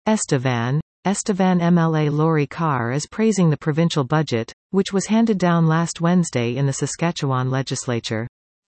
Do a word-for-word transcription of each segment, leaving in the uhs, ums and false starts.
Estevan. Estevan M L A Laurie Carr is praising the provincial budget, which was handed down last Wednesday in the Saskatchewan legislature.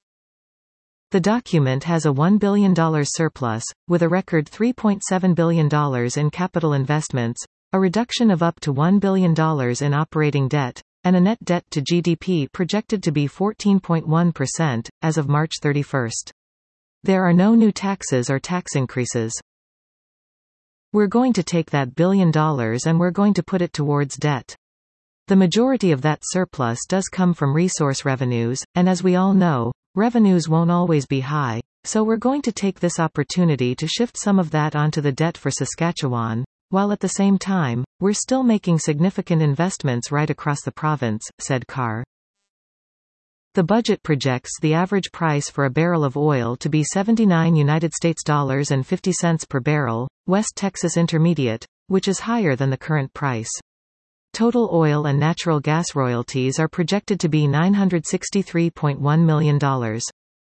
The document has a one billion dollars surplus, with a record three point seven billion dollars in capital investments, a reduction of up to one billion dollars in operating debt, and a net debt to G D P projected to be fourteen point one percent, as of March thirty-first. There are no new taxes or tax increases. We're going to take that billion dollars and we're going to put it towards debt. The majority of that surplus does come from resource revenues, and as we all know, revenues won't always be high, so we're going to take this opportunity to shift some of that onto the debt for Saskatchewan, while at the same time, we're still making significant investments right across the province, said Carr. The budget projects the average price for a barrel of oil to be seventy-nine United States dollars and fifty cents per barrel, West Texas Intermediate, which is higher than the current price. Total oil and natural gas royalties are projected to be nine hundred sixty-three point one million dollars.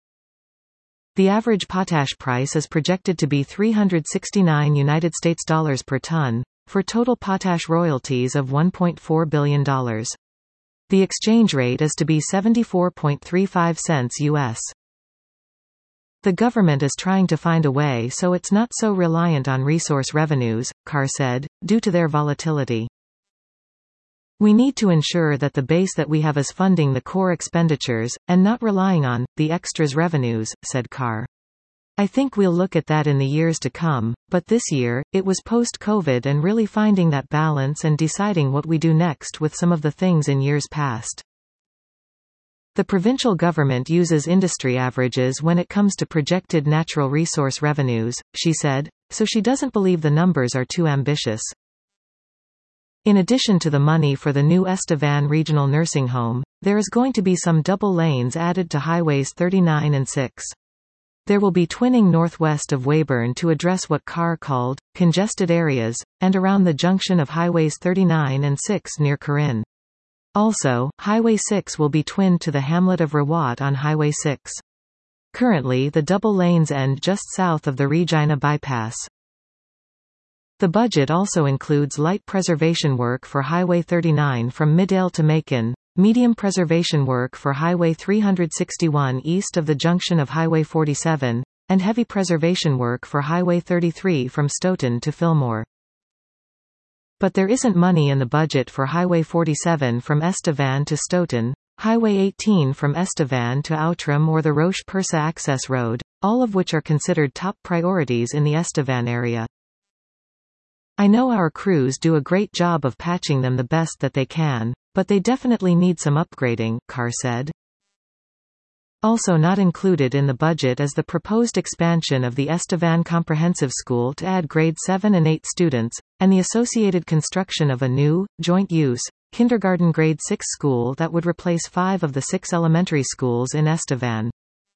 The average potash price is projected to be three hundred sixty-nine United States dollars per ton, for total potash royalties of one point four billion dollars. The exchange rate is to be seventy-four point three five cents U S. The government is trying to find a way so it's not so reliant on resource revenues, Carr said, due to their volatility. We need to ensure that the base that we have is funding the core expenditures, and not relying on the extras revenues, said Carr. I think we'll look at that in the years to come, but this year, it was post-COVID and really finding that balance and deciding what we do next with some of the things in years past. The provincial government uses industry averages when it comes to projected natural resource revenues, she said, so she doesn't believe the numbers are too ambitious. In addition to the money for the new Estevan Regional Nursing Home, there is going to be some double lanes added to Highways thirty-nine and six. There will be twinning northwest of Weyburn to address what Carr called congested areas, and around the junction of Highways thirty-nine and six near Corinne. Also, Highway six will be twinned to the hamlet of Rawat on Highway six. Currently the double lanes end just south of the Regina bypass. The budget also includes light preservation work for Highway thirty-nine from Midale to Macon, medium preservation work for Highway three sixty-one east of the junction of Highway forty-seven, and heavy preservation work for Highway thirty-three from Stoughton to Fillmore. But there isn't money in the budget for Highway forty-seven from Estevan to Stoughton, Highway eighteen from Estevan to Outram or the Roche-Persa Access Road, all of which are considered top priorities in the Estevan area. I know our crews do a great job of patching them the best that they can, but they definitely need some upgrading, Carr said. Also not included in the budget is the proposed expansion of the Estevan Comprehensive School to add grade seven and eight students, and the associated construction of a new, joint-use, kindergarten grade six school that would replace five of the six elementary schools in Estevan.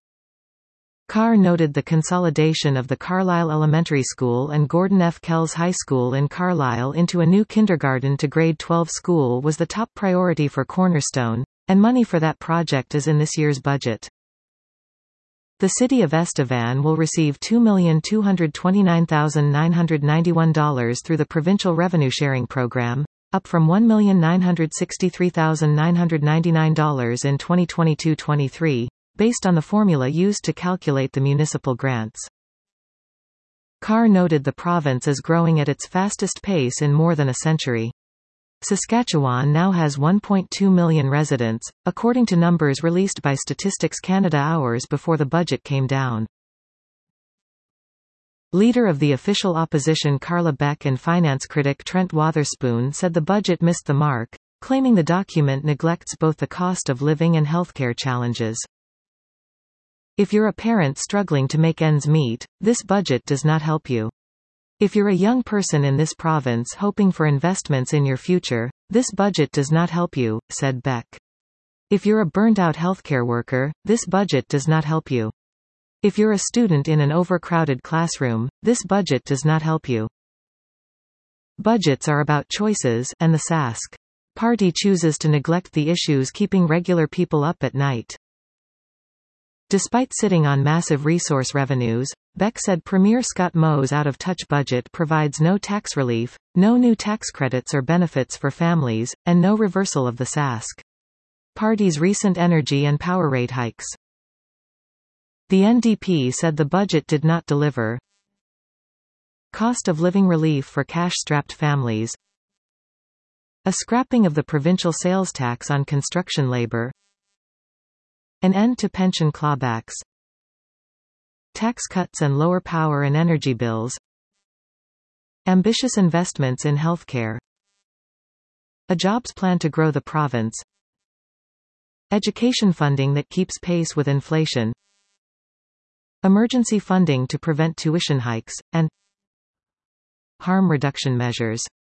Carr noted the consolidation of the Carlisle Elementary School and Gordon F. Kells High School in Carlisle into a new kindergarten to grade twelve school was the top priority for Cornerstone, and money for that project is in this year's budget. The city of Estevan will receive two million two hundred twenty-nine thousand nine hundred ninety-one dollars through the Provincial Revenue Sharing Program, up from one million nine hundred sixty-three thousand nine hundred ninety-nine dollars in twenty twenty-two twenty-three. Based on the formula used to calculate the municipal grants. Carr noted the province is growing at its fastest pace in more than a century. Saskatchewan now has one point two million residents, according to numbers released by Statistics Canada hours before the budget came down. Leader of the official opposition Carla Beck and finance critic Trent Wotherspoon said the budget missed the mark, claiming the document neglects both the cost of living and healthcare challenges. If you're a parent struggling to make ends meet, this budget does not help you. If you're a young person in this province hoping for investments in your future, this budget does not help you, said Beck. If you're a burnt-out healthcare worker, this budget does not help you. If you're a student in an overcrowded classroom, this budget does not help you. Budgets are about choices, and the Sask Party chooses to neglect the issues keeping regular people up at night. Despite sitting on massive resource revenues, Beck said Premier Scott Moe's out-of-touch budget provides no tax relief, no new tax credits or benefits for families, and no reversal of the S A S C. Party's recent energy and power rate hikes. The N D P said the budget did not deliver cost of living relief for cash-strapped families, a scrapping of the provincial sales tax on construction labor, an end to pension clawbacks, tax cuts and lower power and energy bills, ambitious investments in healthcare, a jobs plan to grow the province, education funding that keeps pace with inflation, emergency funding to prevent tuition hikes, and harm reduction measures.